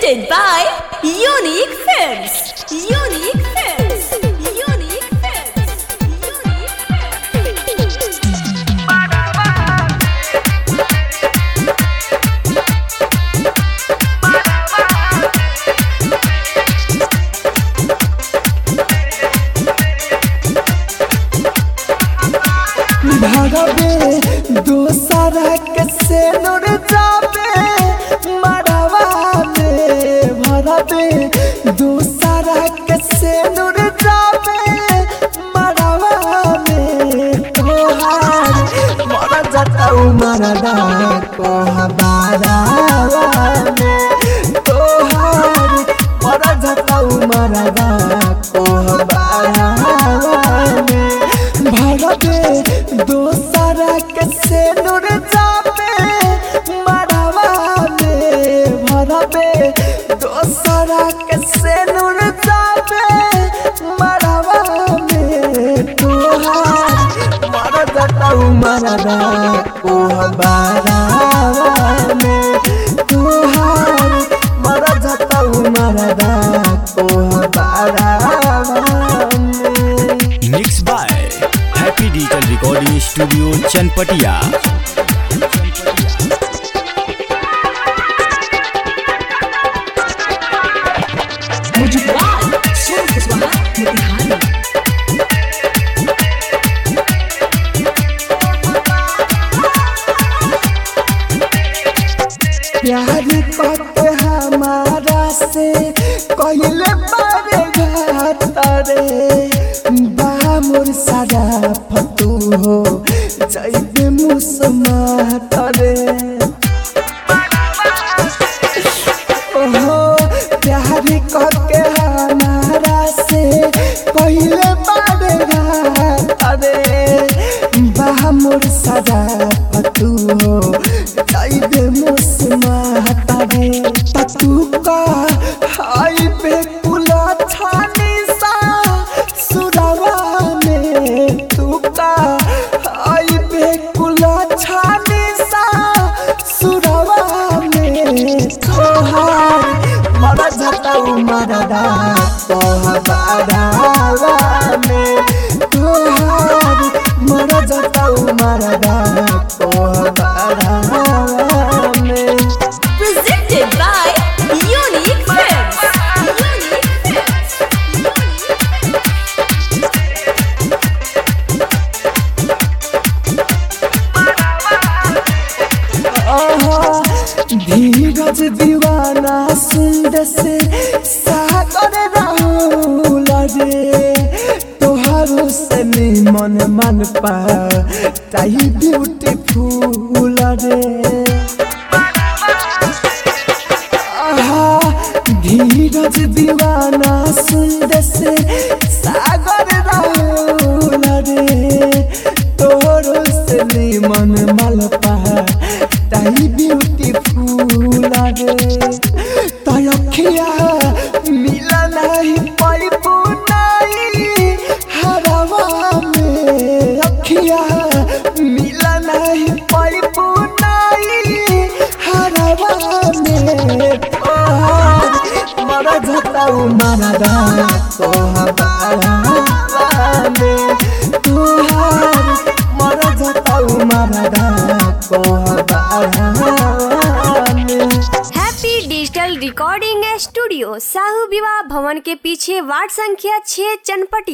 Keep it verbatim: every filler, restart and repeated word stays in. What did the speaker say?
Presented by Unique Films. Unique Films. Unique Films. Unique भगवे दोसरा के से नूर जाबे मरवा में भरवे दोसरा के से नूर जाबे मरवा में तोहार मर जताऊ मरदा को हबारावा में तोहार मर जताऊ मरदा को हबारावा में भरवे दोसरा के से नूर जाबे मरवा में भरवे दोसरा के से नूर जाबे मरवा में तोहार मर जताऊ मरदा को हबारावा में तोहार मर जताऊ मरदा को हबारावा में। Mix by Happy Digital Recording Studio Chanpatia. प्यार करते हमारा से कहले बारे घातरे बामुर सारा फतू हो जैबे मुसमातरे ओहो प्यार करके हमारा से कहले बारे घातरे बामुर सारा फतू हो जैबे मुसमातरे तू का हाय पे कुला छानी सा सुरवा में तू का हाय पे कुला छानी सा सुरवा में तोहार मर जताऊ मरदा को हबारावा में तोहार मर जताऊ मरदा को हबारावा में। Presented by Unique Films. Unique Films. धीरज दीवाना सुंद से सागर राहुल रे तोहारो से मन मन पा ताई ब्यूटीफुल रे धीरज दीवाना सुंद से सागर राहुल रे तोरो से मन मल पा ताई ब्यूटीफुल रे तयखिया मिला नहीं पाई पुनाई हरवा में अखिया मिला नहीं पाई पुनाई हरवा में तोहार मर जताऊ मरदा को हबारावा में तोहार मर जताऊ मरदा को हबारावा में। Happy Digital Recording Studio Sahu विवाह भवन के पीछे वार्ड संख्या छह चनपटिया।